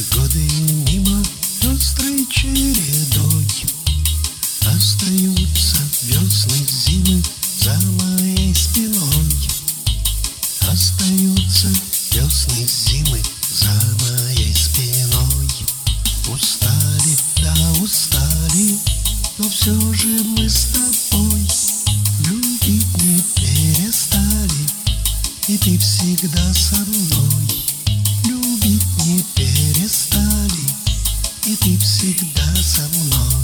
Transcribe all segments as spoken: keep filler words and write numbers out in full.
Годы мимо пестрой чередой остаются весны, зимы за моей спиной. Остаются весны, зимы за моей спиной. Устали, да устали, но все же мы с тобой любить не перестали. И ты всегда со мной любить не перестали. И ты всегда со мной.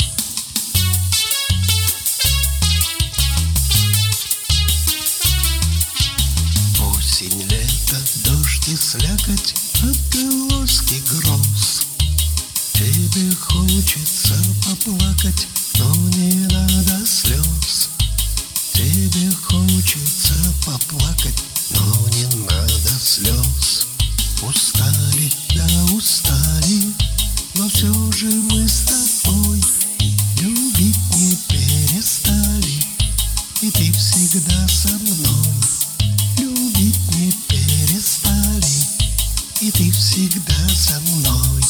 Осень, лето, дождь и слякоть, отголоски гроз. Тебе хочется поплакать, но не надо слез. Тебе хочется поплакать, но не надо слез. Устали, да устали, но все же мы с тобой любить не перестали. И ты всегда со мной любить не перестали. И ты всегда со мной.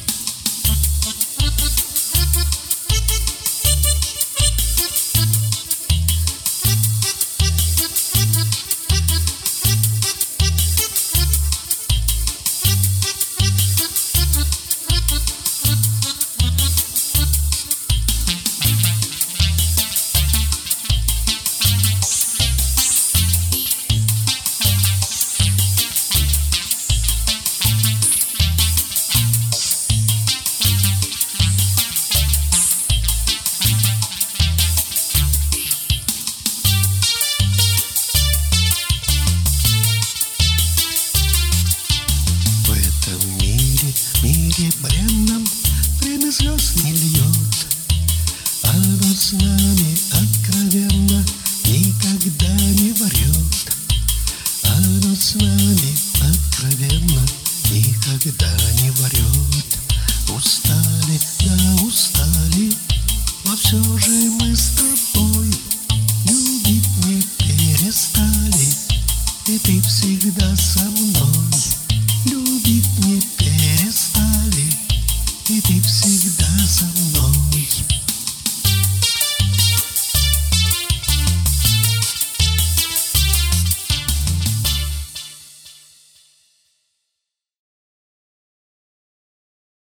В мире бренном время слез не льет. Оно с нами откровенно никогда не врет. Оно с нами откровенно никогда не врет. Устали, да устали, но все же мы с тобой любить не перестали. И ты всегда со мной любить не перестали. И ты всегда со мной.